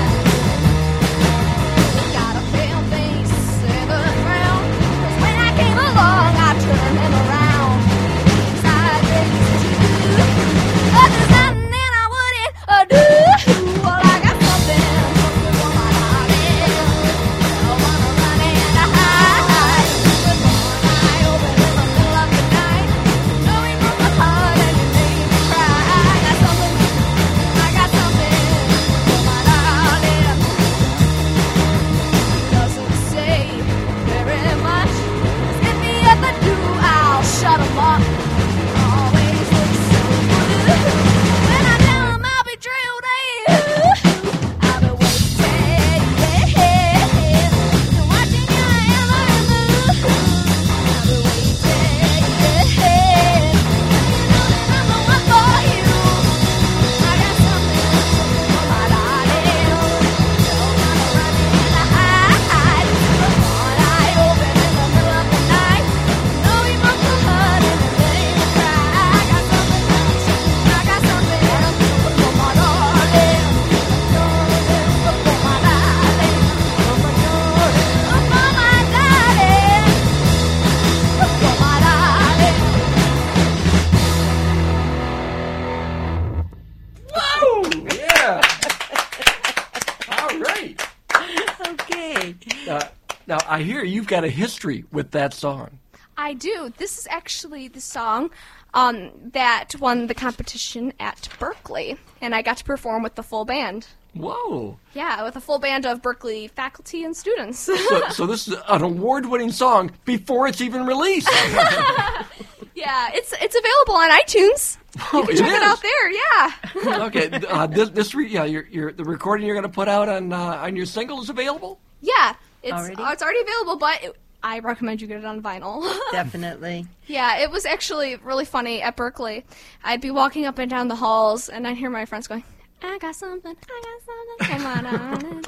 [SPEAKER 4] Got a pale face and a frown. 'Cause when I came along, I turned him around. Inside days too. But there's nothing that I wouldn't uh, do. Well, I got something, something for my darling. Don't wanna run and hide. With one eye open in the middle of the night. Know he broke my heart and he made me cry. I got something, I got something for my darling. Doesn't say very much. 'Cause if he ever do, I'll shut him up. Always looks so good. When I tell him I'll be drilled, eh? I've been waiting, yeah. And watching you ever in the I've been waiting, yeah. You know that I'm the one for you. I got something, something for my darling. Don't wanna run and hide. One eye open in the middle of the night. Know he broke my heart and he made me cry. I got something, I got something for my darling. For my darling, for my darling, for my darling, for my darling.
[SPEAKER 2] whoa! Yeah. All right.
[SPEAKER 1] Okay.
[SPEAKER 2] Uh, now, I hear you've got a history with that song.
[SPEAKER 4] I do. This is actually the song um, that won the competition at Berkeley, and I got to perform with the full band.
[SPEAKER 2] Whoa.
[SPEAKER 4] Yeah, with a full band of Berkeley faculty and students.
[SPEAKER 2] So, so this is an award-winning song before it's even released.
[SPEAKER 4] Yeah, it's it's available on iTunes.
[SPEAKER 2] Oh,
[SPEAKER 4] You can
[SPEAKER 2] it
[SPEAKER 4] check it
[SPEAKER 2] is?
[SPEAKER 4] out there. Yeah.
[SPEAKER 2] Okay, uh, this, this re- yeah, your, your, the recording you're going to put out on uh, on your single is available?
[SPEAKER 4] Yeah, it's
[SPEAKER 1] Already?
[SPEAKER 4] uh, it's already available, but it, I recommend you get it on vinyl.
[SPEAKER 1] Definitely.
[SPEAKER 4] Yeah, it was actually really funny at Berkeley. I'd be walking up and down the halls, and I'd hear my friends going, "I got something, I got something,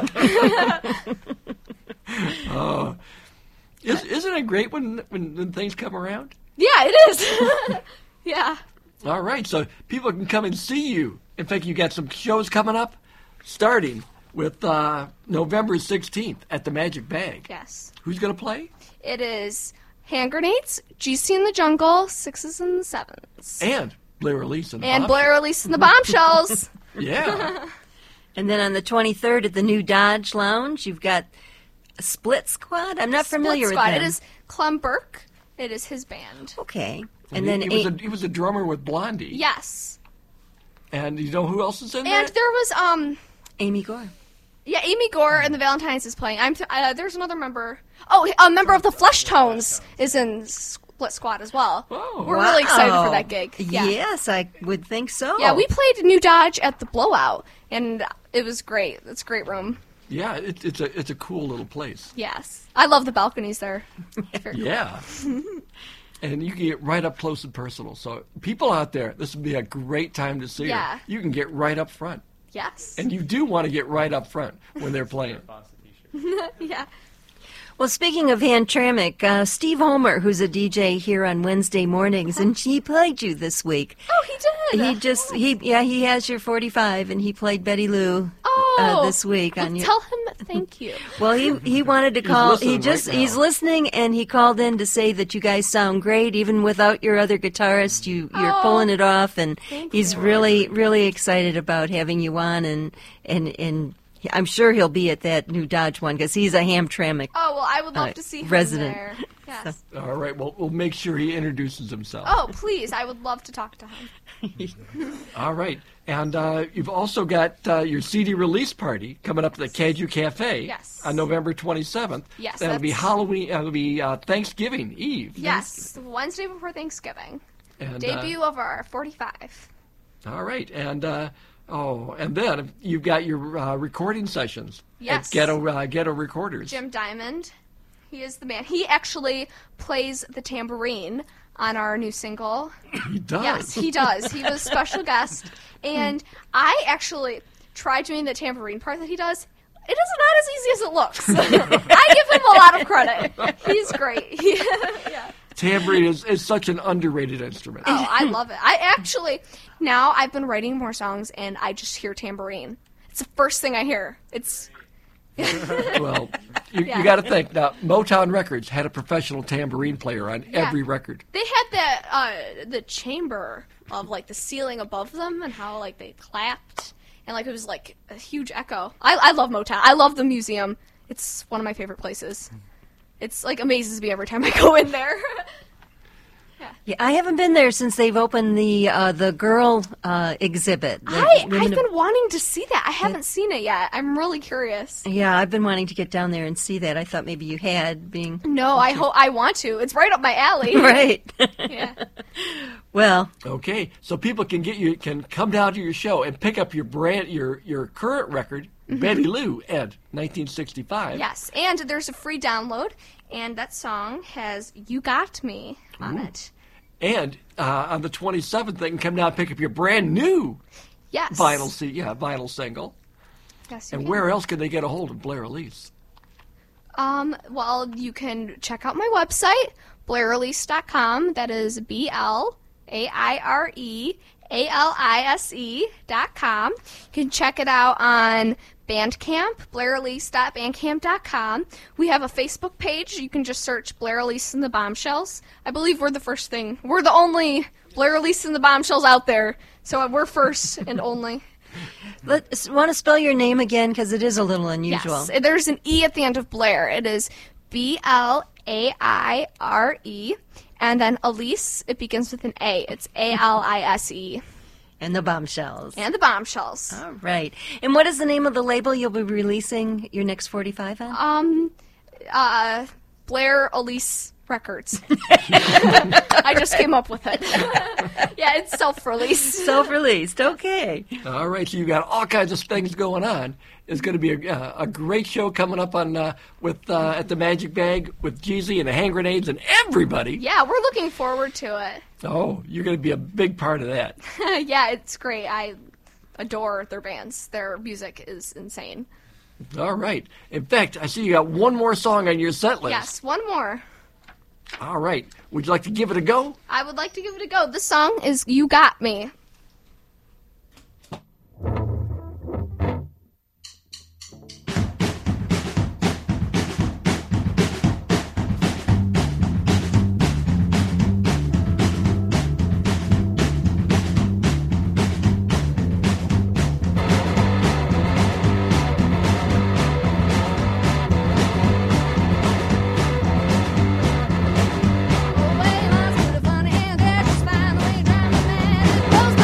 [SPEAKER 4] come on on."
[SPEAKER 2] Is, isn't it great when, when, when things come around?
[SPEAKER 4] Yeah, it is. Yeah.
[SPEAKER 2] All right, so people can come and see you. In fact, you got some shows coming up, starting with uh, November sixteenth at the Magic Bag.
[SPEAKER 4] Yes.
[SPEAKER 2] Who's going to play?
[SPEAKER 4] It is Hand Grenades, G C in the Jungle, Sixes and Sevens.
[SPEAKER 2] And Blair Elise and
[SPEAKER 4] And
[SPEAKER 2] Bob.
[SPEAKER 4] Blair Elise and the Bombshells.
[SPEAKER 2] Yeah.
[SPEAKER 1] And then on the twenty-third at the new Dodge Lounge, you've got a Split Squad. I'm not familiar
[SPEAKER 4] Split
[SPEAKER 1] with
[SPEAKER 4] Squad.
[SPEAKER 1] them.
[SPEAKER 4] It is Clem Burke. It is his band.
[SPEAKER 1] Okay.
[SPEAKER 2] And
[SPEAKER 1] And
[SPEAKER 2] he,
[SPEAKER 1] then
[SPEAKER 2] he, was
[SPEAKER 1] eight,
[SPEAKER 2] a, he was a drummer with Blondie.
[SPEAKER 4] Yes.
[SPEAKER 2] And you know who else is in
[SPEAKER 4] And
[SPEAKER 2] there?
[SPEAKER 4] there was, um,
[SPEAKER 1] Amy Gore.
[SPEAKER 4] yeah, Amy Gore and the Valentines is playing. I'm th- uh, there's another member. Oh, a member of the Flesh Tones is in Split Squad as well.
[SPEAKER 2] Oh.
[SPEAKER 4] We're really excited for
[SPEAKER 1] Wow.
[SPEAKER 4] that gig. Yeah.
[SPEAKER 1] Yes, I would think so.
[SPEAKER 4] Yeah, we played New Dodge at the Blowout, and it was great. It's a great room.
[SPEAKER 2] Yeah, it, it's a it's a cool little place.
[SPEAKER 4] Yes. I love the balconies there. Very cool.
[SPEAKER 2] Yeah. And you can get right up close and personal. So people out there, this would be a great time to see
[SPEAKER 4] Yeah.
[SPEAKER 2] her. You can get right up front.
[SPEAKER 4] Yes.
[SPEAKER 2] And you do want to get right up front when they're playing.
[SPEAKER 4] Yeah.
[SPEAKER 1] Well, speaking of Hamtramck, uh, Steve Homer, who's a D J here on Wednesday mornings, and he played you this week.
[SPEAKER 4] Oh, he did.
[SPEAKER 1] He just he yeah he has your forty-five, and he played Betty Lou
[SPEAKER 4] Oh,
[SPEAKER 1] uh, this week
[SPEAKER 4] well,
[SPEAKER 1] on your.
[SPEAKER 4] tell him thank you.
[SPEAKER 1] Well, he he wanted to call. He
[SPEAKER 2] listening
[SPEAKER 1] just
[SPEAKER 2] right now.
[SPEAKER 1] he's listening, and he called in to say that you guys sound great, even without your other guitarist. You you're
[SPEAKER 4] Oh,
[SPEAKER 1] pulling it off, and
[SPEAKER 4] thank
[SPEAKER 1] he's
[SPEAKER 4] you.
[SPEAKER 1] really really excited about having you on, and and and I'm sure he'll be at that new Dodge one because he's a Hamtramck.
[SPEAKER 4] Oh, well, I would love
[SPEAKER 1] Uh,
[SPEAKER 4] to see him
[SPEAKER 1] resident.
[SPEAKER 4] there. Yes.
[SPEAKER 2] All right, well, we'll make sure he introduces himself.
[SPEAKER 4] Oh, please. I would love to talk to him.
[SPEAKER 2] All right, and uh, you've also got uh, your C D release party coming up at the Caju Cafe
[SPEAKER 4] Yes.
[SPEAKER 2] on November twenty-seventh.
[SPEAKER 4] Yes,
[SPEAKER 2] That'll be
[SPEAKER 4] that's-
[SPEAKER 2] Halloween, that'll be uh, Thanksgiving Eve.
[SPEAKER 4] Yes, Wednesday before Thanksgiving.
[SPEAKER 2] And, uh,
[SPEAKER 4] Debut of our forty-five.
[SPEAKER 2] all right, and uh, oh, and then you've got your uh, recording sessions
[SPEAKER 4] Yes.
[SPEAKER 2] at Ghetto uh, Ghetto Recorders.
[SPEAKER 4] Jim Diamond. He is the man. He actually plays the tambourine on our new single.
[SPEAKER 2] He does.
[SPEAKER 4] Yes, he does. He was a special guest. And I actually tried doing the tambourine part that he does. It is not as easy as it looks. I give him a lot of credit. He's great. He- yeah.
[SPEAKER 2] Tambourine is, is such an underrated instrument.
[SPEAKER 4] Oh, I love it. I actually, now I've been writing more songs and I just hear tambourine. It's the first thing I hear. It's,
[SPEAKER 2] Well, you,
[SPEAKER 4] Yeah.
[SPEAKER 2] you got to think now. Motown Records had a professional tambourine player on
[SPEAKER 4] Yeah.
[SPEAKER 2] every record.
[SPEAKER 4] they had that, uh, the chamber of like the ceiling above them and how like they clapped. And like it was like a huge echo. I, I love Motown. I love the museum. It's one of my favorite places. It's like amazes me every time I go in there.
[SPEAKER 1] Yeah, I haven't been there since they've opened the uh, the girl uh, exhibit. the
[SPEAKER 4] I,
[SPEAKER 1] Women
[SPEAKER 4] I've
[SPEAKER 1] of-
[SPEAKER 4] been wanting to see that. I haven't seen it yet. I'm really curious.
[SPEAKER 1] Yeah, I've been wanting to get down there and see that. I thought maybe you had, being
[SPEAKER 4] No, I hope I want to. It's right up my alley.
[SPEAKER 1] right.
[SPEAKER 4] Yeah.
[SPEAKER 1] Well,
[SPEAKER 2] Okay, so people can get you can come down to your show and pick up your brand your your current record, Betty Lou, Ed, nineteen sixty-five.
[SPEAKER 4] Yes, and there's a free download, and that song has "You Got Me" on it.
[SPEAKER 2] And uh, on the twenty-seventh, they can come down and pick up your brand new
[SPEAKER 4] Yes.
[SPEAKER 2] vinyl C, yeah, vinyl single.
[SPEAKER 4] Yes, you
[SPEAKER 2] And
[SPEAKER 4] can.
[SPEAKER 2] where else can they get a hold of Blair Elise?
[SPEAKER 4] Um, well, you can check out my website, blair elise dot com. That is B L A I R E A L I S E dot com. You can check it out on Bandcamp, blair elise dot bandcamp dot com. We have a Facebook page. You can just search Blair Elise and the Bombshells. I believe we're the first thing. We're the only Blair Elise and the Bombshells out there. So we're first and only.
[SPEAKER 1] let's want to spell your name again because it is a little unusual.
[SPEAKER 4] Yes, there's an E at the end of Blair. It is B L A I R E. And then Elise, it begins with an A. It's A L I S E.
[SPEAKER 1] And the Bombshells.
[SPEAKER 4] And the Bombshells.
[SPEAKER 1] All right. And what is the name of the label you'll be releasing your next forty-five on?
[SPEAKER 4] Um, uh, Blair Elise Records. I just came up with it. Yeah, it's self-release.
[SPEAKER 1] Self-released. Okay.
[SPEAKER 2] All right, so you got all kinds of things going on. It's going to be a, uh, a great show coming up on uh, with uh, at the Magic Bag with Jeezy and the Hand Grenades and everybody.
[SPEAKER 4] Yeah, we're looking forward to it.
[SPEAKER 2] Oh, you're going to be a big part of that.
[SPEAKER 4] Yeah, it's great. I adore their bands. Their music is insane.
[SPEAKER 2] All right. In fact, I see you got one more song on your set list.
[SPEAKER 4] Yes, one more.
[SPEAKER 2] All right. Would you like to give it a go?
[SPEAKER 4] I would like to give it a go. This song is You Got Me.
[SPEAKER 3] Away, lost with a funny hand, that's just fine. The way you drive me mad, it blows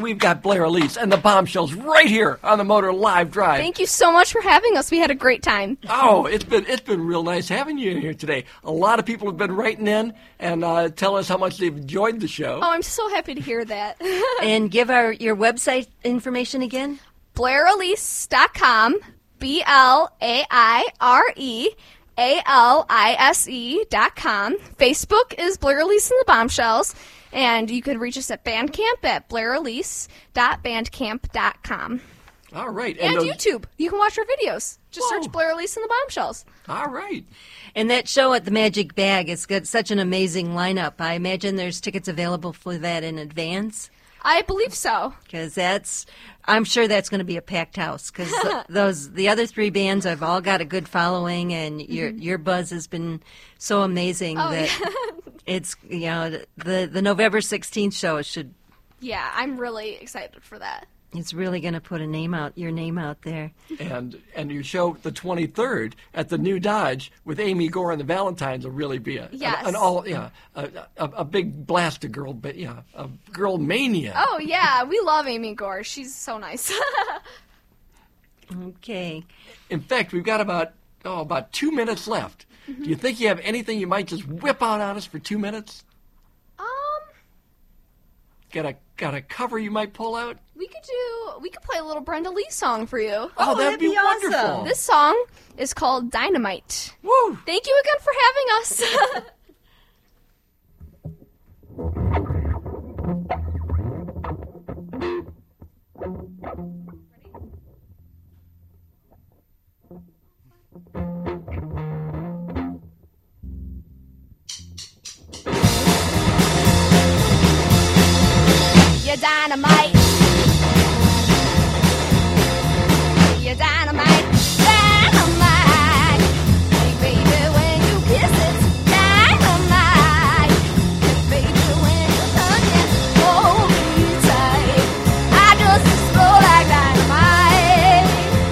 [SPEAKER 2] And we've got Blair Elise and the Bombshells right here on the Motor Live Drive.
[SPEAKER 4] Thank you so much for having us. We had a great time.
[SPEAKER 2] Oh, it's been it's been real nice having you in here today. A lot of people have been writing in and uh, tell us how much they've enjoyed the show.
[SPEAKER 4] Oh, I'm so happy to hear that.
[SPEAKER 1] And give our your website information again.
[SPEAKER 4] Blair Elise dot com, B L A I R E A L I S E dot com. Facebook is Blair Elise and the Bombshells, and you can reach us at Bandcamp at blair elise dot bandcamp dot com.
[SPEAKER 2] All right.
[SPEAKER 4] And,
[SPEAKER 2] those-
[SPEAKER 4] YouTube. You can watch our videos. Just
[SPEAKER 2] Whoa.
[SPEAKER 4] search Blair Elise and the Bombshells.
[SPEAKER 2] All right.
[SPEAKER 1] And that show at the Magic Bag has got such an amazing lineup. I imagine there's tickets available for that in advance.
[SPEAKER 4] I believe so.
[SPEAKER 1] Because that's, I'm sure that's going to be a packed house. Because those, the other three bands have all got a good following, and your your buzz has been so amazing
[SPEAKER 4] Oh,
[SPEAKER 1] that it's, you know, the the November sixteenth show should,
[SPEAKER 4] Yeah, I'm really excited for that.
[SPEAKER 1] it's really going to put a name out, your name out there.
[SPEAKER 2] And and your show the twenty-third at the New Dodge with Amy Gore and the Valentines will really be a
[SPEAKER 4] Yes.
[SPEAKER 2] an, an all yeah a, a, a big blast of girl but yeah a girl mania.
[SPEAKER 4] Oh, yeah, we love Amy Gore. She's so nice.
[SPEAKER 1] Okay.
[SPEAKER 2] In fact, we've got about oh about two minutes left. Do you think you have anything you might just whip out on us for two minutes?
[SPEAKER 4] um,
[SPEAKER 2] Got a got a cover you might pull out?
[SPEAKER 4] we could do, we could play a little Brenda Lee song for you.
[SPEAKER 2] Oh, that'd,
[SPEAKER 1] that'd
[SPEAKER 2] be,
[SPEAKER 1] be awesome.
[SPEAKER 2] wonderful.
[SPEAKER 4] This song is called Dynamite.
[SPEAKER 2] Woo!
[SPEAKER 4] Thank you again for having us. You're dynamite. You're dynamite. Dynamite. Hey, baby, when you kiss it, dynamite. Hey, baby, when you touch it, hold me tight. I just explode like dynamite.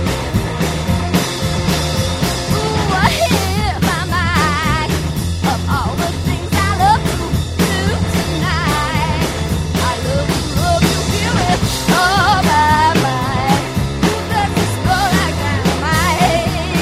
[SPEAKER 4] Ooh, I hit my mind of all the things I love to do tonight. I love you, love you, feel it, oh my mind. You just explode like dynamite.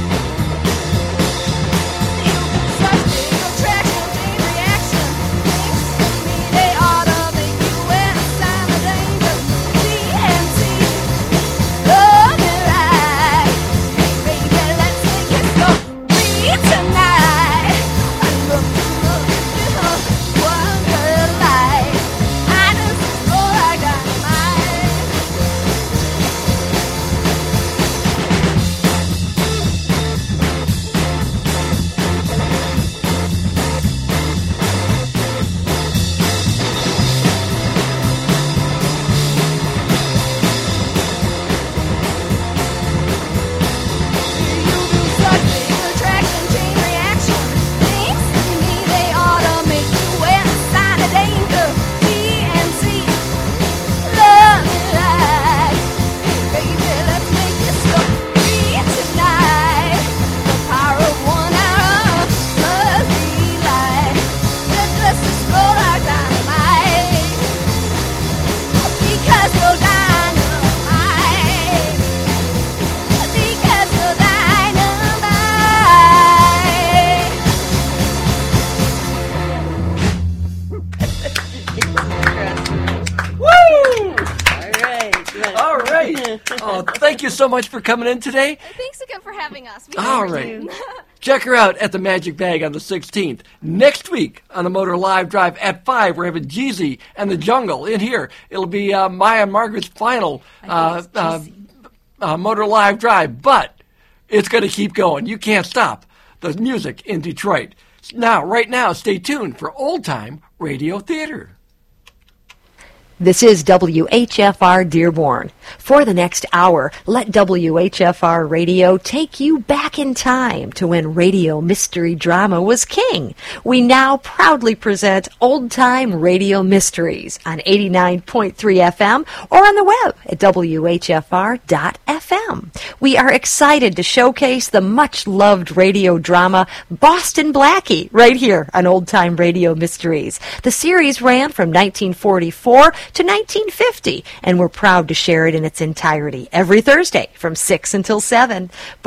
[SPEAKER 4] You such big attraction, big reaction. Things to me they ought to make you in a sign of danger. T N T, love me right. Hey baby, let's make it so free tonight. I love you, love you, feel wonder light. I just explode like dynamite. You do such big attraction, chain reaction. Things to me they ought to make you wear a sign of danger. T N T, love me like. Hey baby, let's make it so free tonight. The power of one hour must be light. Let's just explode like dynamite. Because you're dynamite. Because you're dynamite.
[SPEAKER 2] Woo!
[SPEAKER 1] All right. Good.
[SPEAKER 2] All right. Oh, thank you so much for coming in today.
[SPEAKER 4] Thanks again for having us. We
[SPEAKER 2] All
[SPEAKER 4] love
[SPEAKER 2] right.
[SPEAKER 4] you.
[SPEAKER 2] Check her out at the Magic Bag on the sixteenth. Next week on the Motor Live Drive at five, we're having Jeezy and the Jungle in here. It'll be uh, Maya and Margaret's final uh, uh, uh, Motor Live Drive, but it's going to keep going. You can't stop the music in Detroit. Now, right now, stay tuned for Old Time Radio Theater.
[SPEAKER 6] This is W H F R Dearborn. For the next hour, let W H F R Radio take you back in time to when radio mystery drama was king. We now proudly present Old Time Radio Mysteries on eighty-nine point three F M or on the web at W H F R dot F M. We are excited to showcase the much-loved radio drama Boston Blackie right here on Old Time Radio Mysteries. The series ran from nineteen forty-four to nineteen fifty, and we're proud to share it in its entirety every Thursday from six until seven.